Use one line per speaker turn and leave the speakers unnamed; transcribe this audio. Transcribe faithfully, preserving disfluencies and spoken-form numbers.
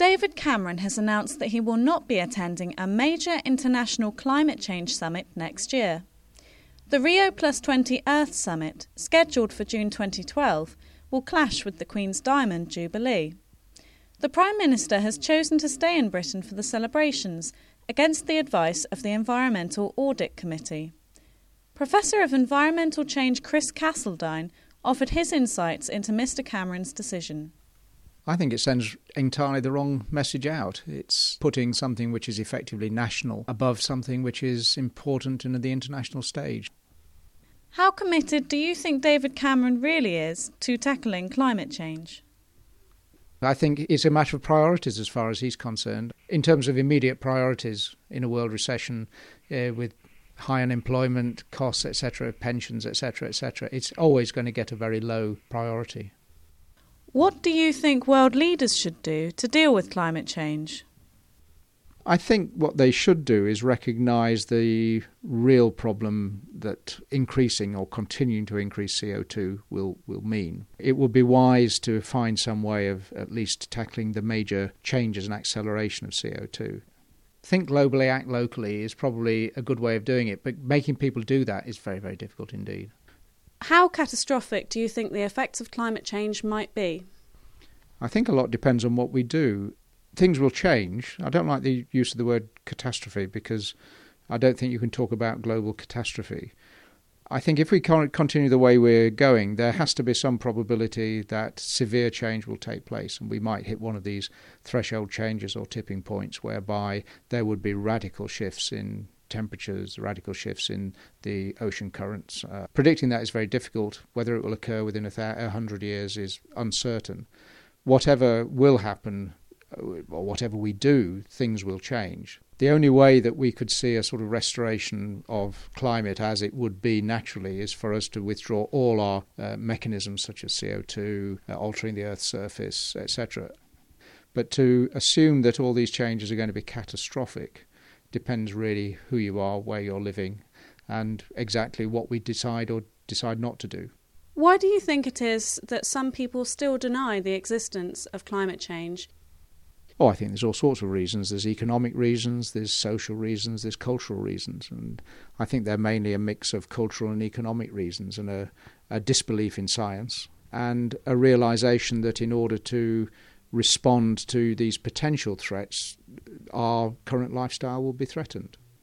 David Cameron has announced that he will not be attending a major international climate change summit next year. The Rio plus twenty Earth Summit, scheduled for June twenty twelve, will clash with the Queen's Diamond Jubilee. The Prime Minister has chosen to stay in Britain for the celebrations, against the advice of the Environmental Audit Committee. Professor of Environmental Change Chris Castledine offered his insights into Mr Cameron's decision.
I think it sends entirely the wrong message out. It's putting something which is effectively national above something which is important in the international stage.
How committed do you think David Cameron really is to tackling climate change?
I think it's a matter of priorities as far as he's concerned. In terms of immediate priorities in a world recession uh, with high unemployment, costs, et cetera, pensions, et cetera, et cetera, it's always going to get a very low priority.
What do you think world leaders should do to deal with climate change?
I think what they should do is recognise the real problem that increasing or continuing to increase C O two will, will mean. It would be wise to find some way of at least tackling the major changes and acceleration of C O two. Think globally, act locally is probably a good way of doing it, but making people do that is very, very difficult indeed.
How catastrophic do you think the effects of climate change might be?
I think a lot depends on what we do. Things will change. I don't like the use of the word catastrophe because I don't think you can talk about global catastrophe. I think if we can't continue the way we're going, there has to be some probability that severe change will take place, and we might hit one of these threshold changes or tipping points whereby there would be radical shifts in temperatures, radical shifts in the ocean currents. Uh, predicting that is very difficult. Whether it will occur within a, th- a hundred years is uncertain. Whatever will happen, or whatever we do, things will change. The only way that we could see a sort of restoration of climate as it would be naturally is for us to withdraw all our uh, mechanisms such as C O two, uh, altering the Earth's surface, et cetera. But to assume that all these changes are going to be catastrophic depends really who you are, where you're living, and exactly what we decide or decide not to do.
Why do you think it is that some people still deny the existence of climate change?
Oh, I think there's all sorts of reasons. There's economic reasons, there's social reasons, there's cultural reasons. And I think they're mainly a mix of cultural and economic reasons and a, a disbelief in science and a realisation that in order to respond to these potential threats, our current lifestyle will be threatened.